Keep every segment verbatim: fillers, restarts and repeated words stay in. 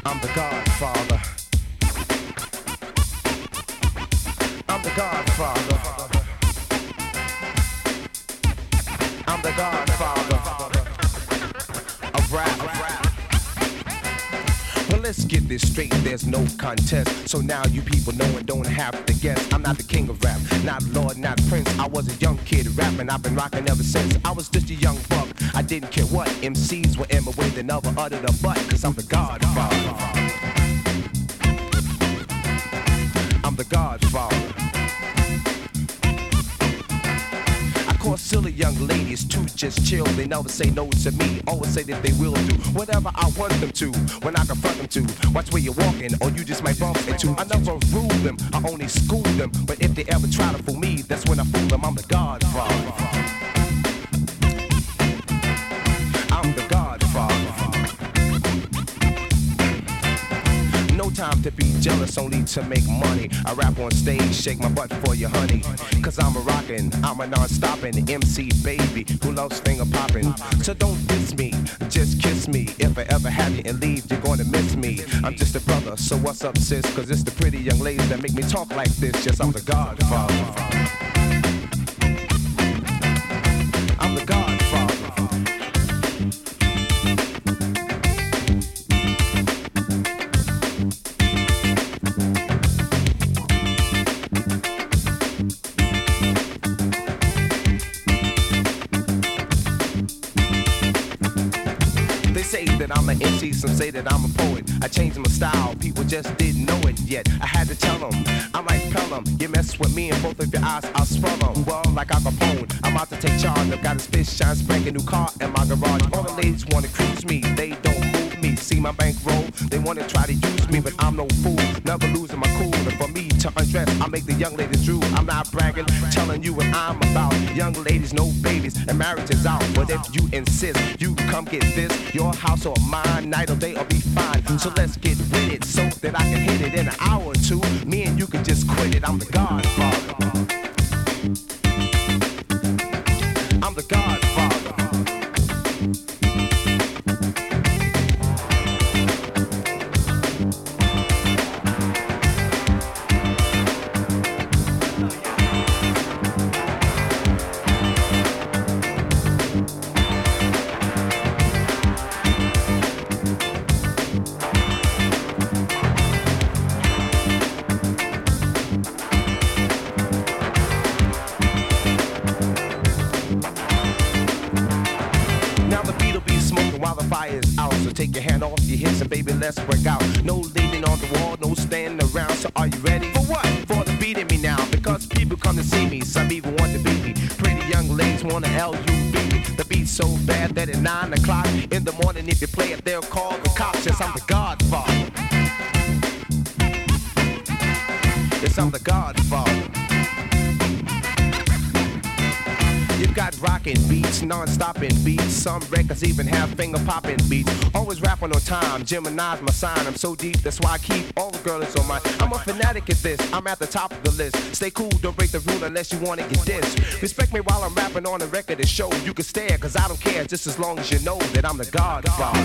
I'm the Godfather. I'm the Godfather. I'm the Godfather of rap. Well, let's get this straight, there's no contest. So now you people know and don't have to guess. I'm not the king of rap, not Lord, not Prince. I was a young kid rapping, I've been rocking ever since. I was just a young buck, I didn't care what M Cs were in my way, they never uttered a butt, cause I'm the Godfather. I'm the Godfather. I course, silly young ladies too just chill. They never say no to me, always say that they will do whatever I want them to, when I confront them to. Watch where you're walking, or you just might bump into. I never rule them, I only school them. But if they ever try to fool me, that's when I fool them. I'm the Godfather. I'm the Godfather. No time to be jealous, only to make money. I rap on stage, shake my butt for you, honey. Cause I'm a rockin', I'm a non-stoppin' M C baby who loves finger poppin'. So don't diss me, just kiss me. If I ever have you and leave, you're gonna miss me. I'm just a brother, so what's up, sis? Cause it's the pretty young ladies that make me talk like this. Yes, I'm the Godfather. I'm the Godfather. I'm an M C, some say that I'm a poet. I changed my style, people just didn't know it yet. I had to tell them, I'm like Pelham. You mess with me and both of your eyes, I'll swell them. Well, like Al Capone, I'm out to take charge. I've got a fish shine, spanking new car in my garage. All the ladies wanna cruise me, they don't move me. See my bankroll, they wanna try to use me, but I'm no fool, never losing my cool. And for me to undress, I make the young ladies drool. I'm not bragging, telling you what I'm about. Young ladies, no babies, and marriage is out. But if you insist, you come get this, your house or mine, night or day or be fine. So let's get with it, so that I can hit it in an hour or two. Me and you can just quit it. I'm the Godfather. I'm the Godfather. Take your hand off your hips and baby, let's work out. No leaning on the wall, no standing around. So are you ready? For what? For the beat in me now. Because people come to see me, some even want to beat me. Pretty young ladies want to L U V. The beat's so bad that at nine o'clock in the morning, if you play it, they'll call the cops. Yes, I'm the Godfather. Yes, I'm the Godfather. You've got rockin' beats, non-stopping beats. Some records even have finger-popping beats. Always rapping on time, Gemini's my sign. I'm so deep, that's why I keep all the girls on my. I'm a fanatic at this, I'm at the top of the list. Stay cool, don't break the rule unless you wanna get dissed. Respect me while I'm rapping on the record and show. You can stare, cause I don't care, just as long as you know that I'm the Godfather.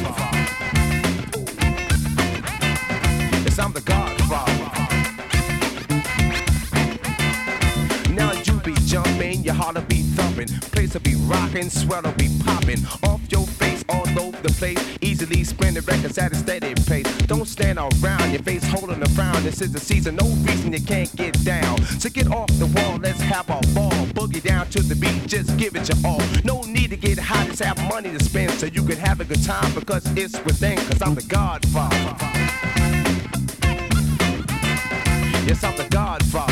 Yes, I'm the Godfather. Now you be jumping, your heart'll be thumping, place will be rocking, sweat'll be popping off your face all over the place. Easily spin the records at a steady pace. Don't stand around, your face holding a frown. This is the season, no reason you can't get down. So get off the wall, let's have a ball. Boogie down to the beat, just give it your all. No need to get high, just have money to spend so you can have a good time because it's within. Cause I'm the Godfather. Yes, I'm the Godfather.